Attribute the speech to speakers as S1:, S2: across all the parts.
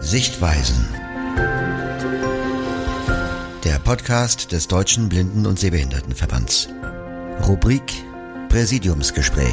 S1: Sichtweisen. Der Podcast des Deutschen Blinden- und Sehbehindertenverbands. Rubrik Präsidiumsgespräch.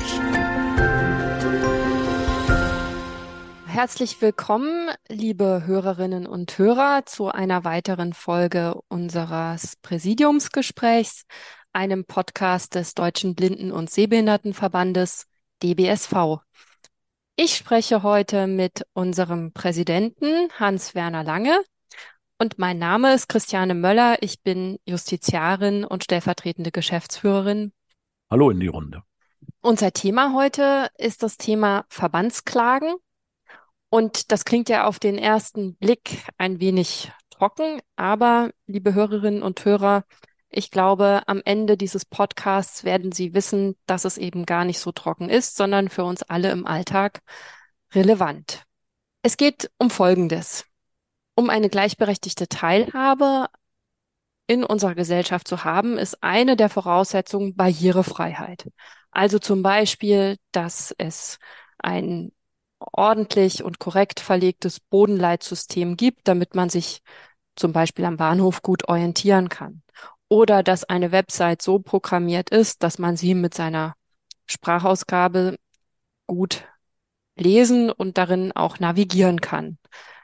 S2: Herzlich willkommen, liebe Hörerinnen und Hörer, zu einer weiteren Folge unseres Präsidiumsgesprächs, einem Podcast des Deutschen Blinden- und Sehbehindertenverbandes DBSV. Ich spreche heute mit unserem Präsidenten Hans-Werner Lange und mein Name ist Christiane Möller. Ich bin Justiziarin und stellvertretende Geschäftsführerin.
S3: Hallo in die Runde.
S2: Unser Thema heute ist das Thema Verbandsklagen. Und das klingt ja auf den ersten Blick ein wenig trocken, aber liebe Hörerinnen und Hörer, ich glaube, am Ende dieses Podcasts werden Sie wissen, dass es eben gar nicht so trocken ist, sondern für uns alle im Alltag relevant. Es geht um Folgendes. Um eine gleichberechtigte Teilhabe in unserer Gesellschaft zu haben, ist eine der Voraussetzungen Barrierefreiheit. Also zum Beispiel, dass es ein ordentlich und korrekt verlegtes Bodenleitsystem gibt, damit man sich zum Beispiel am Bahnhof gut orientieren kann. Oder dass eine Website so programmiert ist, dass man sie mit seiner Sprachausgabe gut lesen und darin auch navigieren kann.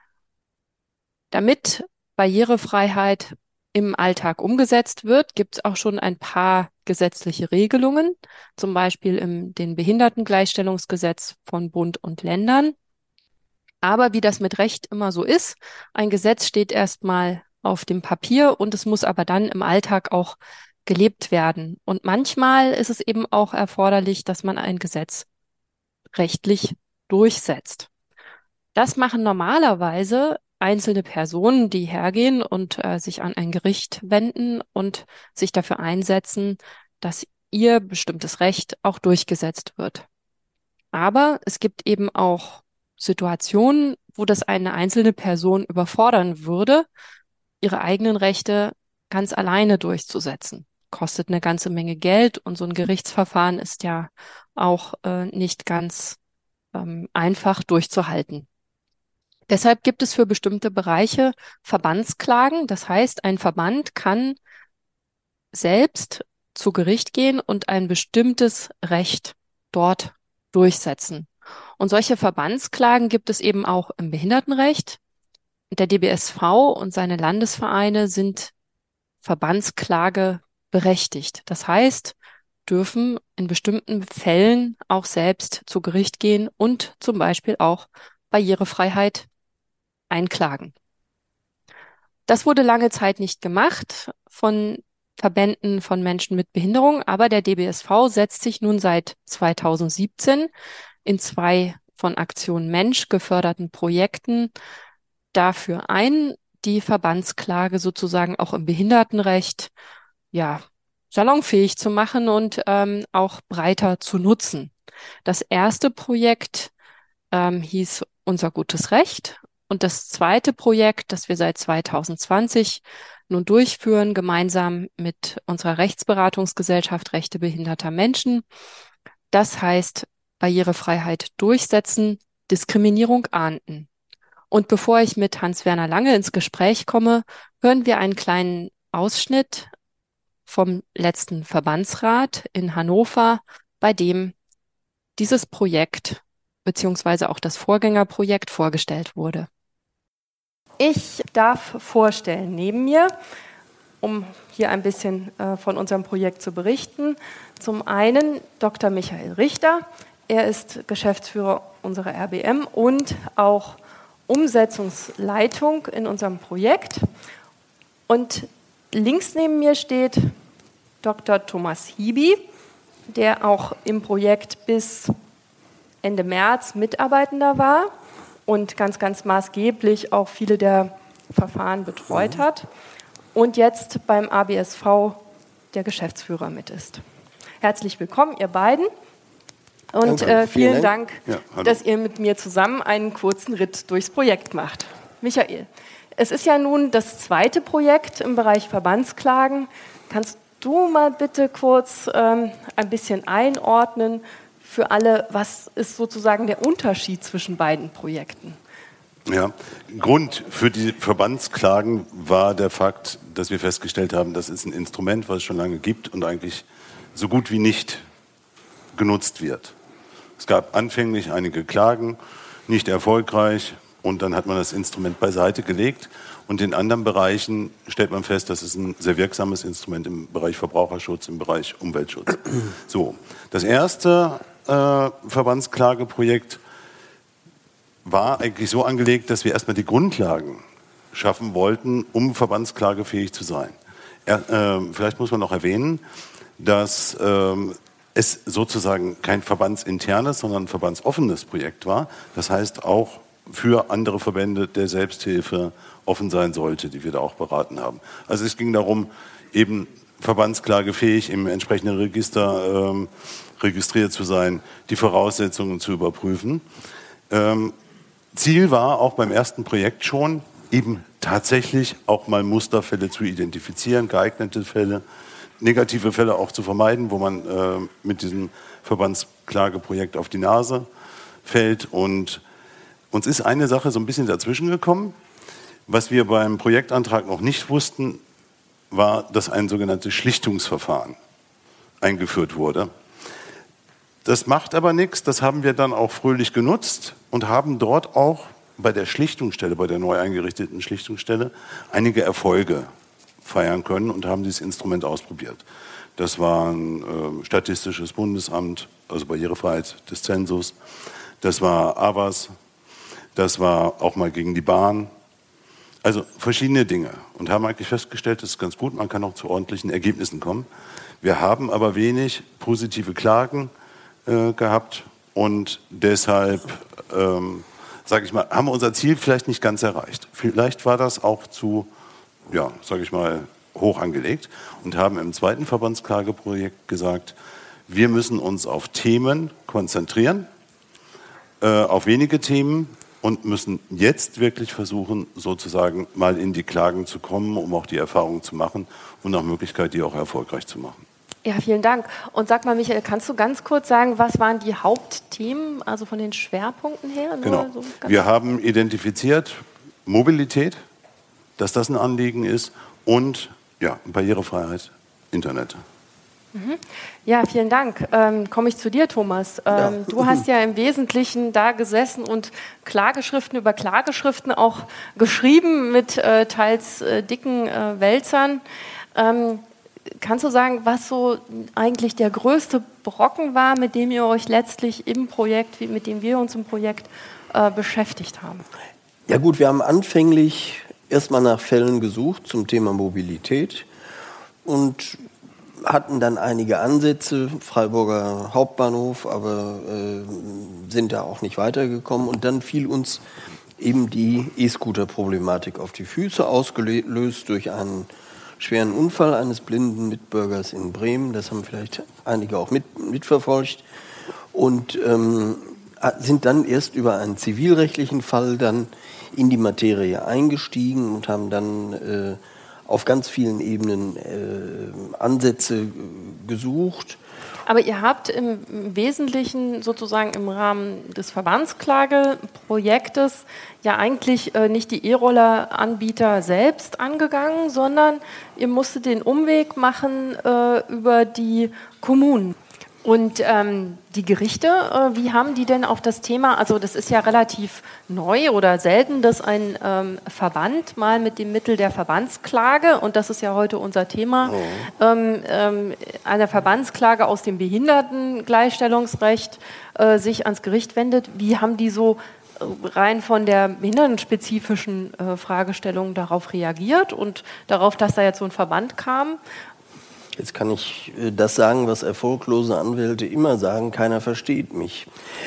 S2: Damit Barrierefreiheit im Alltag umgesetzt wird, gibt es auch schon ein paar gesetzliche Regelungen, zum Beispiel im den Behindertengleichstellungsgesetz von Bund und Ländern. Aber wie das mit Recht immer so ist, ein Gesetz steht erstmal auf dem Papier und es muss aber dann im Alltag auch gelebt werden. Und manchmal ist es eben auch erforderlich, dass man ein Gesetz rechtlich durchsetzt. Das machen normalerweise einzelne Personen, die hergehen und sich an ein Gericht wenden und sich dafür einsetzen, dass ihr bestimmtes Recht auch durchgesetzt wird. Aber es gibt eben auch Situationen, wo das eine einzelne Person überfordern würde, ihre eigenen Rechte ganz alleine durchzusetzen. Kostet eine ganze Menge Geld und so ein Gerichtsverfahren ist ja auch nicht ganz einfach durchzuhalten. Deshalb gibt es für bestimmte Bereiche Verbandsklagen. Das heißt, ein Verband kann selbst zu Gericht gehen und ein bestimmtes Recht dort durchsetzen. Und solche Verbandsklagen gibt es eben auch im Behindertenrecht. Der DBSV und seine Landesvereine sind Verbandsklage berechtigt. Das heißt, dürfen in bestimmten Fällen auch selbst zu Gericht gehen und zum Beispiel auch Barrierefreiheit einklagen. Das wurde lange Zeit nicht gemacht von Verbänden von Menschen mit Behinderung, aber der DBSV setzt sich nun seit 2017 in 2 von Aktion Mensch geförderten Projekten dafür ein, die Verbandsklage sozusagen auch im Behindertenrecht ja salonfähig zu machen und auch breiter zu nutzen. Das erste Projekt hieß Unser gutes Recht. Und das zweite Projekt, das wir seit 2020 nun durchführen, gemeinsam mit unserer Rechtsberatungsgesellschaft Rechte behinderter Menschen, das heißt Barrierefreiheit durchsetzen, Diskriminierung ahnden. Und bevor ich mit Hans-Werner Lange ins Gespräch komme, hören wir einen kleinen Ausschnitt vom letzten Verbandsrat in Hannover, bei dem dieses Projekt beziehungsweise auch das Vorgängerprojekt vorgestellt wurde. Ich darf vorstellen, neben mir, um hier ein bisschen von unserem Projekt zu berichten, zum einen Dr. Michael Richter. Er ist Geschäftsführer unserer RBM und auch Umsetzungsleitung in unserem Projekt. Und links neben mir steht Dr. Thomas Hibi, der auch im Projekt bis Ende März Mitarbeitender war und ganz, ganz maßgeblich auch viele der Verfahren betreut hat und jetzt beim ABSV der Geschäftsführer mit ist. Herzlich willkommen, ihr beiden. Und vielen Dank, dass ihr mit mir zusammen einen kurzen Ritt durchs Projekt macht. Michael, es ist ja nun das zweite Projekt im Bereich Verbandsklagen. Kannst du mal bitte kurz ein bisschen einordnen für alle, was ist sozusagen der Unterschied zwischen beiden Projekten?
S3: Ja, Grund für die Verbandsklagen war der Fakt, dass wir festgestellt haben, das ist ein Instrument, was es schon lange gibt und eigentlich so gut wie nicht genutzt wird. Es gab anfänglich einige Klagen, nicht erfolgreich, und dann hat man das Instrument beiseite gelegt. Und in anderen Bereichen stellt man fest, das ist ein sehr wirksames Instrument im Bereich Verbraucherschutz, im Bereich Umweltschutz. So, das erste Verbandsklageprojekt war eigentlich so angelegt, dass wir erstmal die Grundlagen schaffen wollten, um verbandsklagefähig zu sein. Vielleicht muss man noch erwähnen, dass es sozusagen kein verbandsinternes, sondern ein verbandsoffenes Projekt war. Das heißt auch für andere Verbände der Selbsthilfe offen sein sollte, die wir da auch beraten haben. Also es ging darum, eben verbandsklagefähig im entsprechenden Register registriert zu sein, die Voraussetzungen zu überprüfen. Ziel war auch beim ersten Projekt schon, eben tatsächlich auch mal Musterfälle zu identifizieren, geeignete Fälle, negative Fälle auch zu vermeiden, wo man mit diesem Verbandsklageprojekt auf die Nase fällt. Und uns ist eine Sache so ein bisschen dazwischen gekommen. Was wir beim Projektantrag noch nicht wussten, war, dass ein sogenanntes Schlichtungsverfahren eingeführt wurde. Das macht aber nichts, das haben wir dann auch fröhlich genutzt und haben dort auch bei der Schlichtungsstelle, bei der neu eingerichteten Schlichtungsstelle, einige Erfolge feiern können und haben dieses Instrument ausprobiert. Das war ein Statistisches Bundesamt, also Barrierefreiheit des Zensus, das war AWAS, das war auch mal gegen die Bahn. Also verschiedene Dinge und haben eigentlich festgestellt, das ist ganz gut, man kann auch zu ordentlichen Ergebnissen kommen. Wir haben aber wenig positive Klagen gehabt und deshalb, sage ich mal, haben wir unser Ziel vielleicht nicht ganz erreicht. Vielleicht war das auch zu, ja, sage ich mal, hoch angelegt und haben im zweiten Verbandsklageprojekt gesagt, wir müssen uns auf Themen konzentrieren, auf wenige Themen, und müssen jetzt wirklich versuchen, sozusagen mal in die Klagen zu kommen, um auch die Erfahrung zu machen und nach Möglichkeit die auch erfolgreich zu machen.
S2: Ja, vielen Dank. Und sag mal, Michael, kannst du ganz kurz sagen, was waren die Hauptthemen, also von den Schwerpunkten her?
S3: Genau. So wir haben identifiziert Mobilität, dass das ein Anliegen ist, und ja, Barrierefreiheit, Internet.
S2: Ja, vielen Dank. Komme ich zu dir, Thomas. Du hast ja im Wesentlichen da gesessen und Klageschriften über Klageschriften auch geschrieben mit teils dicken Wälzern. Kannst du sagen, was so eigentlich der größte Brocken war, mit dem ihr euch letztlich im Projekt, mit dem wir uns im Projekt beschäftigt haben?
S4: Ja gut, wir haben anfänglich erstmal nach Fällen gesucht zum Thema Mobilität und hatten dann einige Ansätze, Freiburger Hauptbahnhof, aber sind da auch nicht weitergekommen. Und dann fiel uns eben die E-Scooter-Problematik auf die Füße, ausgelöst durch einen schweren Unfall eines blinden Mitbürgers in Bremen. Das haben vielleicht einige auch mitverfolgt. Und sind dann erst über einen zivilrechtlichen Fall dann in die Materie eingestiegen und haben dann auf ganz vielen Ebenen Ansätze gesucht.
S2: Aber ihr habt im Wesentlichen sozusagen im Rahmen des Verbandsklageprojektes ja eigentlich nicht die E-Roller-Anbieter selbst angegangen, sondern ihr musstet den Umweg machen über die Kommunen. Und die Gerichte, wie haben die denn auf das Thema, also das ist ja relativ neu oder selten, dass ein Verband mal mit dem Mittel der Verbandsklage, und das ist ja heute unser Thema, einer Verbandsklage aus dem Behindertengleichstellungsrecht sich ans Gericht wendet. Wie haben die so rein von der behindertenspezifischen Fragestellung darauf reagiert und darauf, dass da jetzt so ein Verband kam?
S4: Jetzt kann ich das sagen, was erfolglose Anwälte immer sagen: Keiner versteht mich.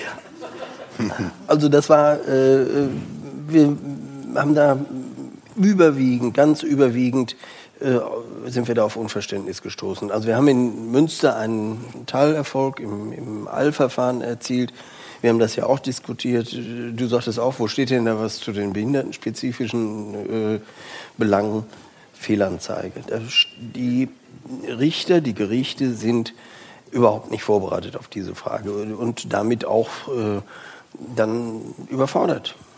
S4: Also das war, wir haben da ganz überwiegend sind wir da auf Unverständnis gestoßen. Also wir haben in Münster einen Teilerfolg im Eilverfahren erzielt. Wir haben das ja auch diskutiert. Du sagtest auch, wo steht denn da was zu den behindertenspezifischen Belangen? Fehlanzeige. Die Richter, die Gerichte sind überhaupt nicht vorbereitet auf diese Frage und damit auch dann überfordert.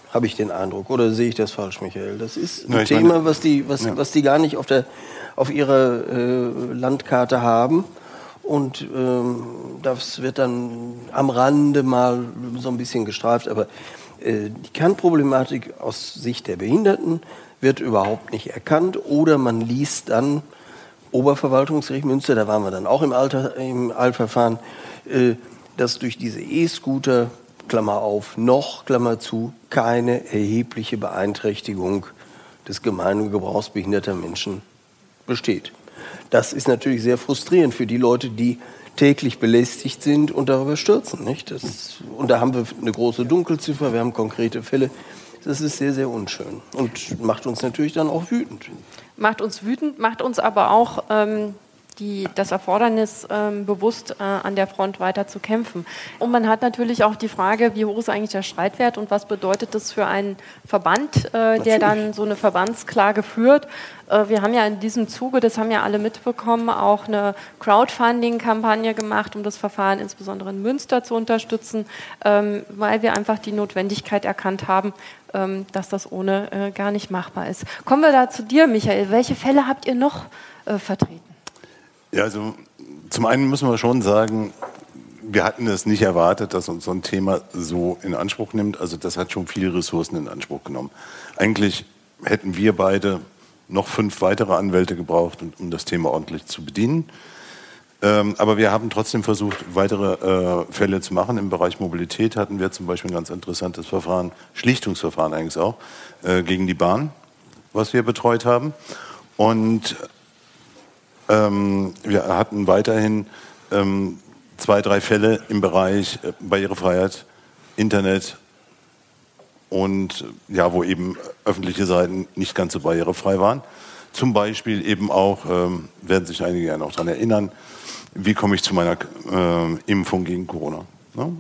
S4: habe ich den Eindruck. Oder sehe ich das falsch, Michael? Das ist ein Thema, was die gar nicht auf ihrer Landkarte haben. Und das wird dann am Rande mal so ein bisschen gestreift. Aber die Kernproblematik aus Sicht der Behinderten wird überhaupt nicht erkannt. Oder man liest dann Oberverwaltungsgericht Münster, da waren wir dann auch im Eilverfahren, dass durch diese E-Scooter, Klammer auf, noch, Klammer zu, keine erhebliche Beeinträchtigung des Gemeingebrauchs behinderter Menschen besteht. Das ist natürlich sehr frustrierend für die Leute, die täglich belästigt sind und darüber stürzen. Nicht? Und da haben wir eine große Dunkelziffer, wir haben konkrete Fälle. Das ist sehr, sehr unschön und macht uns natürlich dann auch wütend.
S2: Macht uns wütend, macht uns aber auch das Erfordernis bewusst, an der Front weiter zu kämpfen. Und man hat natürlich auch die Frage, wie hoch ist eigentlich der Streitwert und was bedeutet das für einen Verband, der dann so eine Verbandsklage führt. Wir haben ja in diesem Zuge, das haben ja alle mitbekommen, auch eine Crowdfunding-Kampagne gemacht, um das Verfahren insbesondere in Münster zu unterstützen, weil wir einfach die Notwendigkeit erkannt haben, dass das ohne gar nicht machbar ist. Kommen wir da zu dir, Michael. Welche Fälle habt ihr noch vertreten?
S3: Ja, also zum einen müssen wir schon sagen, wir hatten es nicht erwartet, dass uns so ein Thema so in Anspruch nimmt. Also das hat schon viele Ressourcen in Anspruch genommen. Eigentlich hätten wir beide noch 5 weitere Anwälte gebraucht, um das Thema ordentlich zu bedienen. Aber wir haben trotzdem versucht, weitere Fälle zu machen. Im Bereich Mobilität hatten wir zum Beispiel ein ganz interessantes Verfahren, Schlichtungsverfahren eigentlich auch, gegen die Bahn, was wir betreut haben. Und wir hatten weiterhin 2, 3 Fälle im Bereich Barrierefreiheit, Internet und ja, wo eben öffentliche Seiten nicht ganz so barrierefrei waren. Zum Beispiel eben auch, werden sich einige ja noch daran erinnern, wie komme ich zu meiner Impfung gegen Corona. Ne?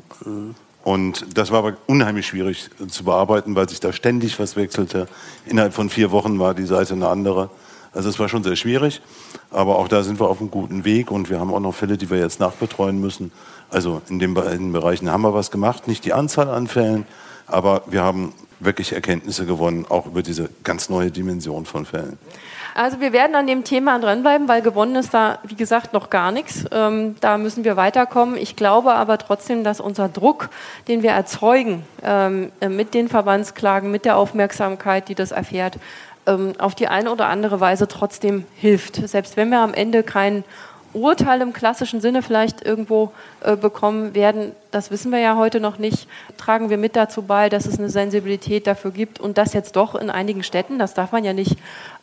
S3: Und das war aber unheimlich schwierig zu bearbeiten, weil sich da ständig was wechselte. Innerhalb von 4 Wochen war die Seite eine andere. Also es war schon sehr schwierig, aber auch da sind wir auf einem guten Weg und wir haben auch noch Fälle, die wir jetzt nachbetreuen müssen. Also in den beiden Bereichen haben wir was gemacht, nicht die Anzahl an Fällen, aber wir haben wirklich Erkenntnisse gewonnen, auch über diese ganz neue Dimension von Fällen.
S2: Also wir werden an dem Thema dranbleiben, weil gewonnen ist da, wie gesagt, noch gar nichts. Da müssen wir weiterkommen. Ich glaube aber trotzdem, dass unser Druck, den wir erzeugen, mit den Verbandsklagen, mit der Aufmerksamkeit, die das erfährt, auf die eine oder andere Weise trotzdem hilft. Selbst wenn wir am Ende kein Urteil im klassischen Sinne vielleicht irgendwo bekommen werden, das wissen wir ja heute noch nicht, tragen wir mit dazu bei, dass es eine Sensibilität dafür gibt und dass jetzt doch in einigen Städten, das darf man ja nicht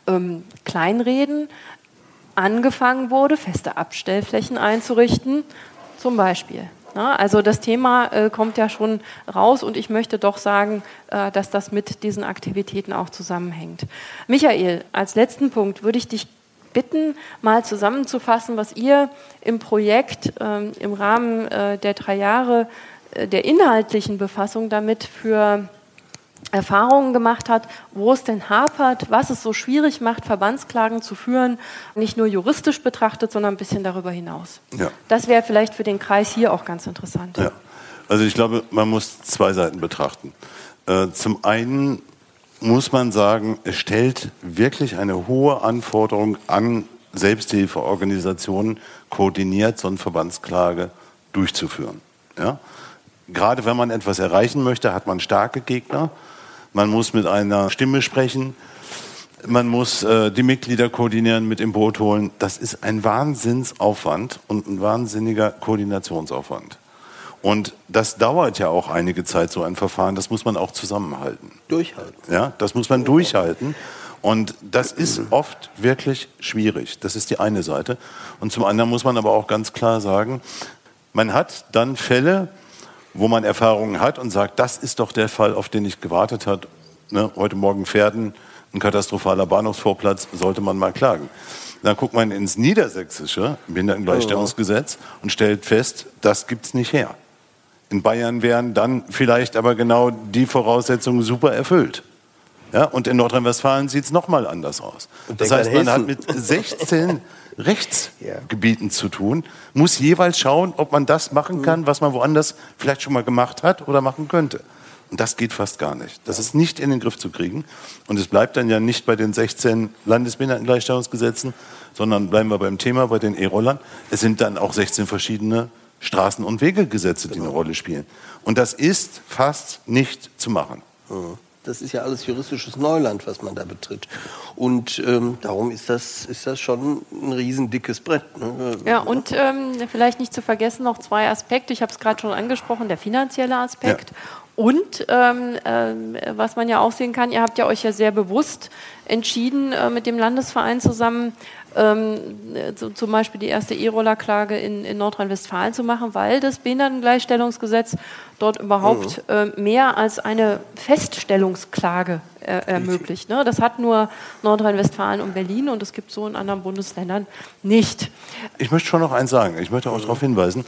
S2: kleinreden, angefangen wurde, feste Abstellflächen einzurichten, zum Beispiel. Also das Thema kommt ja schon raus und ich möchte doch sagen, dass das mit diesen Aktivitäten auch zusammenhängt. Michael, als letzten Punkt würde ich dich bitten, mal zusammenzufassen, was ihr im Projekt im Rahmen der 3 Jahre der inhaltlichen Befassung damit für Erfahrungen gemacht hat, wo es denn hapert, was es so schwierig macht, Verbandsklagen zu führen, nicht nur juristisch betrachtet, sondern ein bisschen darüber hinaus. Ja. Das wäre vielleicht für den Kreis hier auch ganz interessant.
S3: Ja. Also ich glaube, man muss 2 Seiten betrachten. Zum einen muss man sagen, es stellt wirklich eine hohe Anforderung an Selbsthilfeorganisationen, koordiniert so eine Verbandsklage durchzuführen. Ja? Gerade wenn man etwas erreichen möchte, hat man starke Gegner. Man muss mit einer Stimme sprechen. Man muss die Mitglieder koordinieren, mit im Boot holen. Das ist ein Wahnsinnsaufwand und ein wahnsinniger Koordinationsaufwand. Und das dauert ja auch einige Zeit, so ein Verfahren. Das muss man auch zusammenhalten.
S4: Durchhalten.
S3: Ja, das muss man durchhalten. Und das ist oft wirklich schwierig. Das ist die eine Seite. Und zum anderen muss man aber auch ganz klar sagen, man hat dann Fälle, wo man Erfahrungen hat und sagt, das ist doch der Fall, auf den ich gewartet habe. Ne? Heute Morgen Pferden, ein katastrophaler Bahnhofsvorplatz, sollte man mal klagen. Dann guckt man ins niedersächsische Behindertengleichstellungsgesetz und stellt fest, das gibt's nicht her. In Bayern wären dann vielleicht aber genau die Voraussetzungen super erfüllt. Ja? Und in Nordrhein-Westfalen sieht es nochmal anders aus. Das heißt, man hat mit 16 Rechtsgebieten zu tun, muss jeweils schauen, ob man das machen kann, was man woanders vielleicht schon mal gemacht hat oder machen könnte. Und das geht fast gar nicht. Das ist nicht in den Griff zu kriegen. Und es bleibt dann ja nicht bei den 16 Landesbehindertengleichstellungsgesetzen, sondern bleiben wir beim Thema, bei den E-Rollern. Es sind dann auch 16 verschiedene Straßen- und Wegegesetze, die eine Rolle spielen. Und das ist fast nicht zu machen.
S4: Das ist ja alles juristisches Neuland, was man da betritt. Und darum ist das schon ein riesendickes Brett. Ne?
S2: Ja, und vielleicht nicht zu vergessen, noch zwei Aspekte. Ich habe es gerade schon angesprochen, der finanzielle Aspekt. Ja. Und was man ja auch sehen kann, ihr habt ja euch ja sehr bewusst entschieden, mit dem Landesverein zusammen zum Beispiel die erste E-Roller-Klage in Nordrhein-Westfalen zu machen, weil das Behindertengleichstellungsgesetz dort überhaupt mehr als eine Feststellungsklage ermöglicht. Ne? Das hat nur Nordrhein-Westfalen und Berlin und es gibt so in anderen Bundesländern nicht.
S3: Ich möchte schon noch eins sagen. Ich möchte auch darauf hinweisen.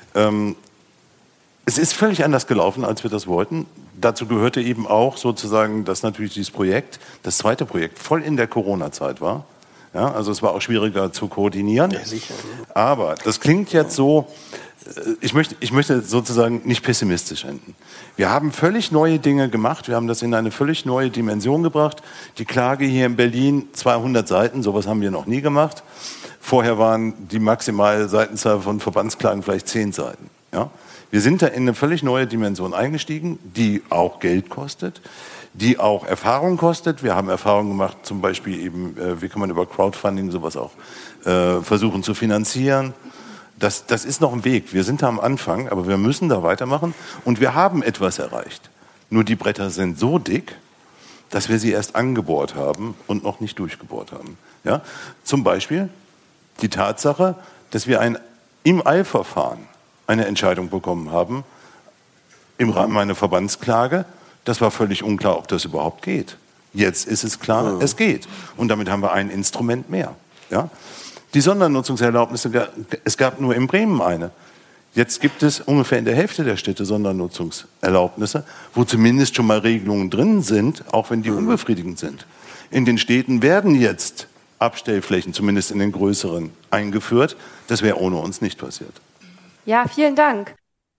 S3: Es ist völlig anders gelaufen, als wir das wollten. Dazu gehörte eben auch sozusagen, dass natürlich dieses Projekt, das zweite Projekt, voll in der Corona-Zeit war. Ja, also es war auch schwieriger zu koordinieren. Ja, sicher. Aber das klingt jetzt so, ich möchte sozusagen nicht pessimistisch enden. Wir haben völlig neue Dinge gemacht, wir haben das in eine völlig neue Dimension gebracht. Die Klage hier in Berlin, 200 Seiten, sowas haben wir noch nie gemacht. Vorher waren die maximale Seitenzahl von Verbandsklagen vielleicht 10 Seiten. Ja? Wir sind da in eine völlig neue Dimension eingestiegen, die auch Geld kostet, die auch Erfahrung kostet. Wir haben Erfahrung gemacht, zum Beispiel eben, wie kann man über Crowdfunding sowas auch versuchen zu finanzieren. Das ist noch ein Weg. Wir sind da am Anfang, aber wir müssen da weitermachen. Und wir haben etwas erreicht. Nur die Bretter sind so dick, dass wir sie erst angebohrt haben und noch nicht durchgebohrt haben. Ja? Zum Beispiel die Tatsache, dass wir im Eilverfahren eine Entscheidung bekommen haben, im Rahmen einer Verbandsklage. Das war völlig unklar, ob das überhaupt geht. Jetzt ist es klar, es geht. Und damit haben wir ein Instrument mehr. Ja? Die Sondernutzungserlaubnisse, es gab nur in Bremen eine. Jetzt gibt es ungefähr in der Hälfte der Städte Sondernutzungserlaubnisse, wo zumindest schon mal Regelungen drin sind, auch wenn die unbefriedigend sind. In den Städten werden jetzt Abstellflächen, zumindest in den größeren, eingeführt. Das wäre ohne uns nicht passiert.
S2: Ja, vielen Dank.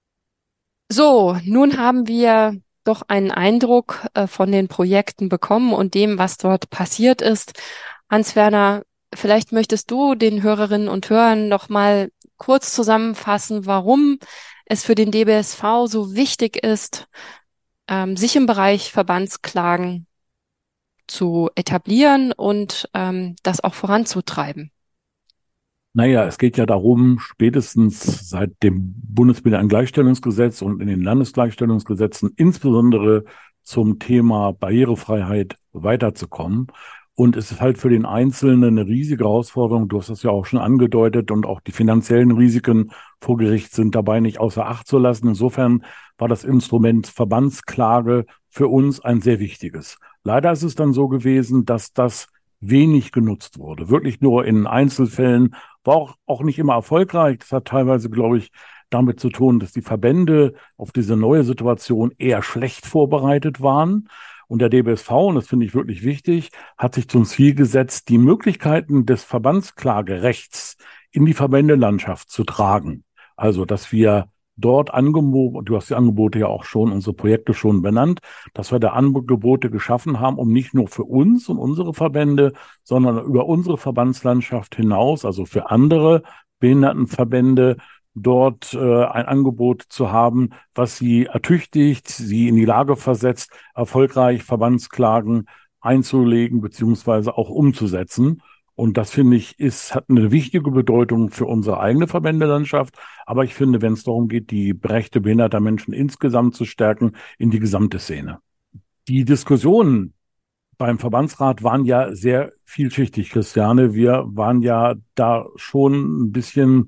S2: So, nun haben wir doch einen Eindruck von den Projekten bekommen und dem, was dort passiert ist. Hans-Werner, vielleicht möchtest du den Hörerinnen und Hörern noch mal kurz zusammenfassen, warum es für den DBSV so wichtig ist, sich im Bereich Verbandsklagen zu etablieren und das auch voranzutreiben.
S5: Naja, es geht ja darum, spätestens seit dem Bundesbehindertengleichstellungsgesetz und in den Landesgleichstellungsgesetzen insbesondere zum Thema Barrierefreiheit weiterzukommen. Und es ist halt für den Einzelnen eine riesige Herausforderung. Du hast das ja auch schon angedeutet und auch die finanziellen Risiken vor Gericht sind dabei nicht außer Acht zu lassen. Insofern war das Instrument Verbandsklage für uns ein sehr wichtiges. Leider ist es dann so gewesen, dass das wenig genutzt wurde. Wirklich nur in Einzelfällen, war auch nicht immer erfolgreich. Das hat teilweise, glaube ich, damit zu tun, dass die Verbände auf diese neue Situation eher schlecht vorbereitet waren. Und der DBSV, und das finde ich wirklich wichtig, hat sich zum Ziel gesetzt, die Möglichkeiten des Verbandsklagerechts in die Verbändelandschaft zu tragen. Also, dass wir dort Angebote, du hast die Angebote ja auch schon, unsere Projekte schon benannt, dass wir da Angebote geschaffen haben, um nicht nur für uns und unsere Verbände, sondern über unsere Verbandslandschaft hinaus, also für andere Behindertenverbände, dort ein Angebot zu haben, was sie ertüchtigt, sie in die Lage versetzt, erfolgreich Verbandsklagen einzulegen beziehungsweise auch umzusetzen. Und das, finde ich, hat eine wichtige Bedeutung für unsere eigene Verbändelandschaft. Aber ich finde, wenn es darum geht, die Rechte behinderter Menschen insgesamt zu stärken, in die gesamte Szene. Die Diskussionen beim Verbandsrat waren ja sehr vielschichtig, Christiane. Wir waren ja da schon ein bisschen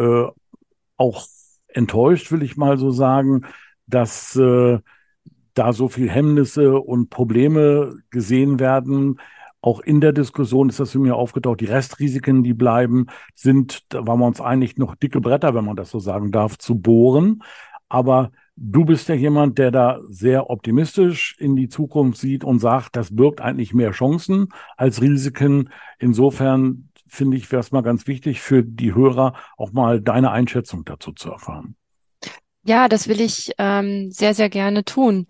S5: auch enttäuscht, will ich mal so sagen, dass da so viel Hemmnisse und Probleme gesehen werden. Auch in der Diskussion ist das für mich aufgetaucht. Die Restrisiken, die bleiben, da waren wir uns einig, noch dicke Bretter, wenn man das so sagen darf, zu bohren. Aber du bist ja jemand, der da sehr optimistisch in die Zukunft sieht und sagt, das birgt eigentlich mehr Chancen als Risiken. Insofern finde ich, wäre es mal ganz wichtig für die Hörer, auch mal deine Einschätzung dazu zu erfahren.
S2: Ja, das will ich sehr, sehr gerne tun.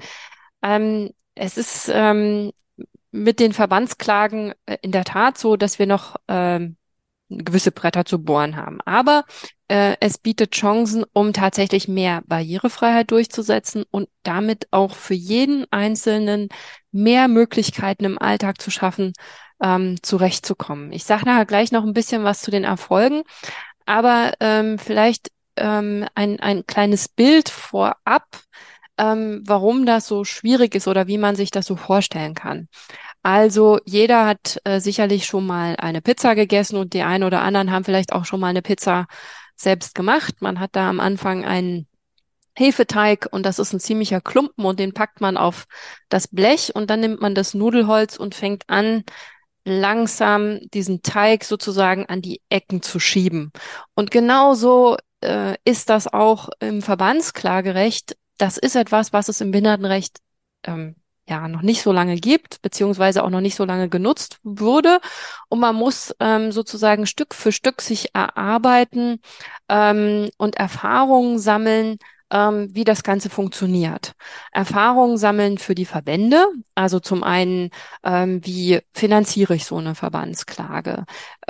S2: Es ist mit den Verbandsklagen in der Tat so, dass wir noch gewisse Bretter zu bohren haben. Aber es bietet Chancen, um tatsächlich mehr Barrierefreiheit durchzusetzen und damit auch für jeden Einzelnen mehr Möglichkeiten im Alltag zu schaffen, zurechtzukommen. Ich sage nachher gleich noch ein bisschen was zu den Erfolgen, aber vielleicht ein kleines Bild vorab, warum das so schwierig ist oder wie man sich das so vorstellen kann. Also jeder hat sicherlich schon mal eine Pizza gegessen und die einen oder anderen haben vielleicht auch schon mal eine Pizza selbst gemacht. Man hat da am Anfang einen Hefeteig und das ist ein ziemlicher Klumpen und den packt man auf das Blech und dann nimmt man das Nudelholz und fängt an, langsam diesen Teig sozusagen an die Ecken zu schieben. Und genauso ist das auch im Verbandsklagerecht. Das ist etwas, was es im Behindertenrecht ähm, ja noch nicht so lange gibt, beziehungsweise auch noch nicht so lange genutzt wurde. Und man muss sozusagen Stück für Stück sich erarbeiten und Erfahrungen sammeln, wie das Ganze funktioniert. Erfahrungen sammeln für die Verbände, also zum einen, wie finanziere ich so eine Verbandsklage?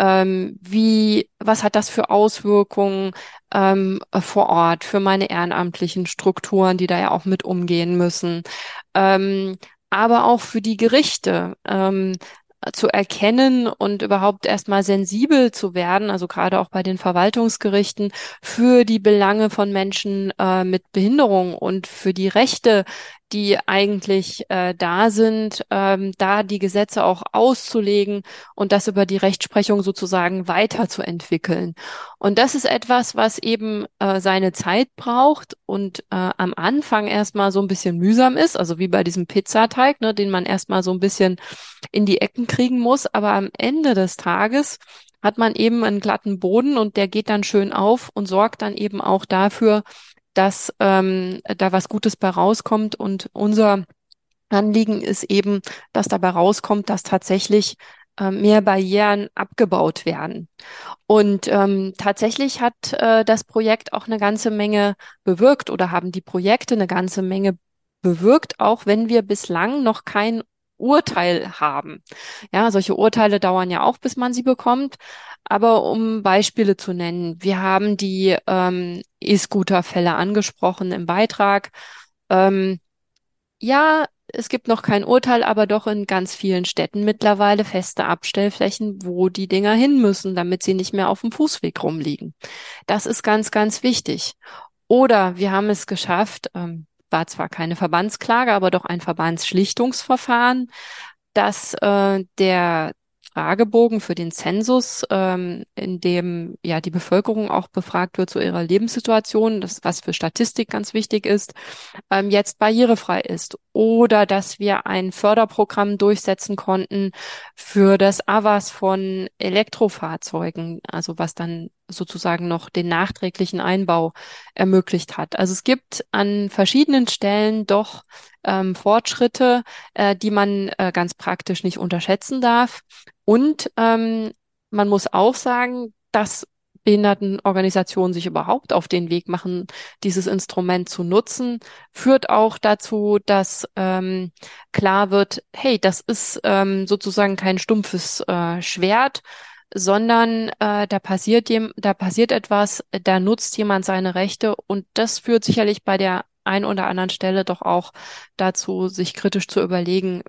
S2: Was hat das für Auswirkungen vor Ort für meine ehrenamtlichen Strukturen, die da ja auch mit umgehen müssen? Ähm, aber auch für die Gerichte. Zu erkennen und überhaupt erstmal sensibel zu werden, also gerade auch bei den Verwaltungsgerichten, für die Belange von Menschen mit Behinderung und für die Rechte, die eigentlich da sind, da die Gesetze auch auszulegen und das über die Rechtsprechung sozusagen weiterzuentwickeln. Und das ist etwas, was eben seine Zeit braucht und am Anfang erstmal so ein bisschen mühsam ist, also wie bei diesem Pizzateig, ne, den man erstmal so ein bisschen in die Ecken kriegen muss. Aber am Ende des Tages hat man eben einen glatten Boden und der geht dann schön auf und sorgt dann eben auch dafür, dass da was Gutes bei rauskommt. Und unser Anliegen ist eben, dass dabei rauskommt, dass tatsächlich mehr Barrieren abgebaut werden. Und tatsächlich hat das Projekt auch eine ganze Menge bewirkt oder haben die Projekte eine ganze Menge bewirkt, auch wenn wir bislang noch kein Urteil haben. Ja, solche Urteile dauern ja auch, bis man sie bekommt. Aber um Beispiele zu nennen, wir haben die E-Scooter-Fälle angesprochen im Beitrag. Ähm, ja, es gibt noch kein Urteil, aber doch in ganz vielen Städten mittlerweile feste Abstellflächen, wo die Dinger hin müssen, damit sie nicht mehr auf dem Fußweg rumliegen. Das ist ganz, ganz wichtig. Oder wir haben es geschafft, war zwar keine Verbandsklage, aber doch ein Verbandsschlichtungsverfahren, dass der Fragebogen für den Zensus, in dem ja die Bevölkerung auch befragt wird zu ihrer Lebenssituation, das was für Statistik ganz wichtig ist, jetzt barrierefrei ist. Oder dass wir ein Förderprogramm durchsetzen konnten für das AVAS von Elektrofahrzeugen, also was dann sozusagen noch den nachträglichen Einbau ermöglicht hat. Also es gibt an verschiedenen Stellen doch Fortschritte, die man ganz praktisch nicht unterschätzen darf. Und man muss auch sagen, dass Behindertenorganisationen sich überhaupt auf den Weg machen, dieses Instrument zu nutzen, führt auch dazu, dass klar wird, hey, das ist sozusagen kein stumpfes Schwert, sondern da passiert etwas, da nutzt jemand seine Rechte und das führt sicherlich bei der einen oder anderen Stelle doch auch dazu, sich kritisch zu überlegen,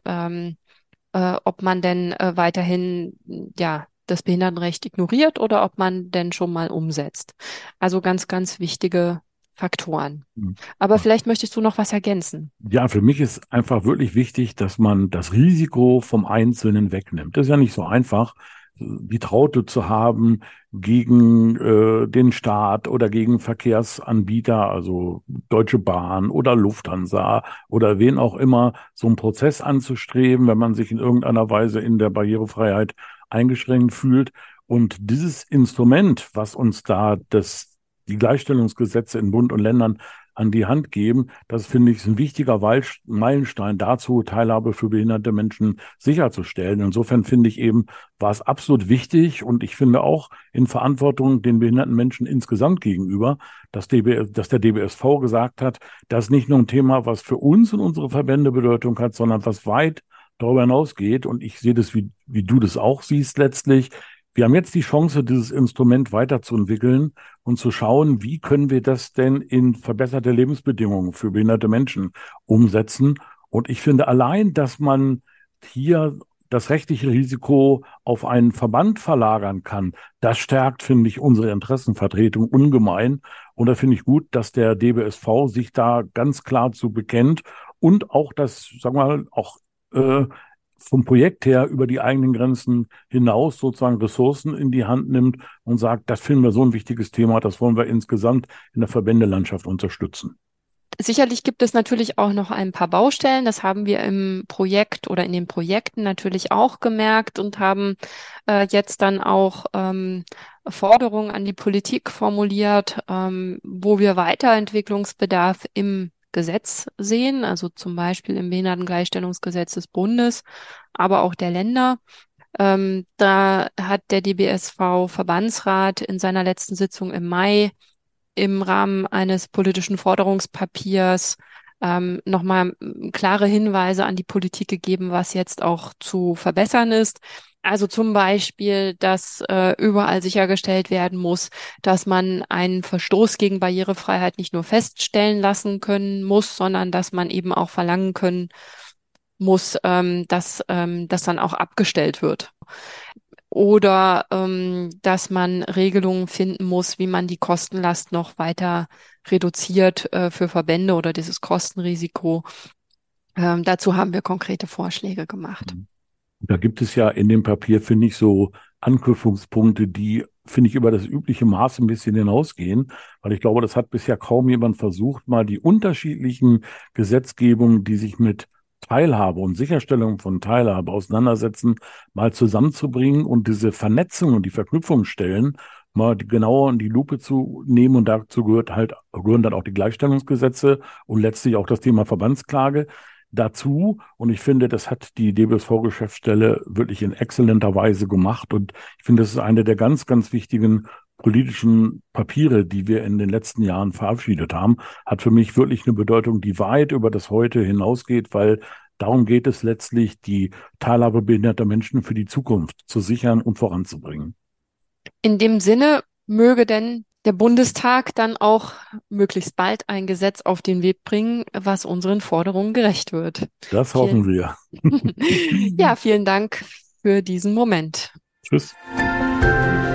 S2: ob man denn weiterhin ja das Behindertenrecht ignoriert oder ob man denn schon mal umsetzt. Also ganz, ganz wichtige Faktoren.
S5: Mhm.
S2: Aber vielleicht möchtest du noch was ergänzen.
S5: Ja, für mich ist einfach wirklich wichtig, dass man das Risiko vom Einzelnen wegnimmt. Das ist ja nicht so einfach, die Traute zu haben gegen den Staat oder gegen Verkehrsanbieter, also Deutsche Bahn oder Lufthansa oder wen auch immer, so einen Prozess anzustreben, wenn man sich in irgendeiner Weise in der Barrierefreiheit eingeschränkt fühlt. Und dieses Instrument, was uns da die Gleichstellungsgesetze in Bund und Ländern an die Hand geben. Das finde ich ist ein wichtiger Meilenstein dazu, Teilhabe für behinderte Menschen sicherzustellen. Insofern finde ich eben, war es absolut wichtig und ich finde auch in Verantwortung den behinderten Menschen insgesamt gegenüber, dass der DBSV gesagt hat, das ist nicht nur ein Thema, was für uns und unsere Verbände Bedeutung hat, sondern was weit darüber hinausgeht. Und ich sehe das, wie du das auch siehst letztlich. Wir haben jetzt die Chance, dieses Instrument weiterzuentwickeln und zu schauen, wie können wir das denn in verbesserte Lebensbedingungen für behinderte Menschen umsetzen. Und ich finde allein, dass man hier das rechtliche Risiko auf einen Verband verlagern kann, das stärkt, finde ich, unsere Interessenvertretung ungemein. Und da finde ich gut, dass der DBSV sich da ganz klar zu bekennt und auch das, sagen wir mal, auch vom Projekt her über die eigenen Grenzen hinaus sozusagen Ressourcen in die Hand nimmt und sagt, das finden wir so ein wichtiges Thema, das wollen wir insgesamt in der Verbändelandschaft unterstützen.
S2: Sicherlich gibt es natürlich auch noch ein paar Baustellen. Das haben wir im Projekt oder in den Projekten natürlich auch gemerkt und haben jetzt dann auch Forderungen an die Politik formuliert, wo wir Weiterentwicklungsbedarf im Gesetz sehen, also zum Beispiel im Behindertengleichstellungsgesetz des Bundes, aber auch der Länder. Da hat der DBSV-Verbandsrat in seiner letzten Sitzung im Mai im Rahmen eines politischen Forderungspapiers nochmal klare Hinweise an die Politik gegeben, was jetzt auch zu verbessern ist. Also zum Beispiel, dass überall sichergestellt werden muss, dass man einen Verstoß gegen Barrierefreiheit nicht nur feststellen lassen können muss, sondern dass man eben auch verlangen können muss, dass das dann auch abgestellt wird. Oder dass man Regelungen finden muss, wie man die Kostenlast noch weiter reduziert für Verbände oder dieses Kostenrisiko. Dazu haben wir konkrete Vorschläge gemacht.
S5: Da gibt es ja in dem Papier, finde ich, so Anknüpfungspunkte, die, finde ich, über das übliche Maß ein bisschen hinausgehen, weil ich glaube, das hat bisher kaum jemand versucht, mal die unterschiedlichen Gesetzgebungen, die sich mit Teilhabe und Sicherstellung von Teilhabe auseinandersetzen, mal zusammenzubringen und diese Vernetzung und die Verknüpfungsstellen mal genauer in die Lupe zu nehmen. Und dazu gehören dann auch die Gleichstellungsgesetze und letztlich auch das Thema Verbandsklage dazu. Und ich finde, das hat die DBSV-Geschäftsstelle wirklich in exzellenter Weise gemacht. Und ich finde, das ist eine der ganz, ganz wichtigen politischen Papiere, die wir in den letzten Jahren verabschiedet haben, hat für mich wirklich eine Bedeutung, die weit über das Heute hinausgeht, weil darum geht es letztlich, die Teilhabe behinderter Menschen für die Zukunft zu sichern und voranzubringen.
S2: In dem Sinne möge denn der Bundestag dann auch möglichst bald ein Gesetz auf den Weg bringen, was unseren Forderungen gerecht wird.
S5: Das hoffen wir.
S2: Ja, vielen Dank für diesen Moment.
S5: Tschüss.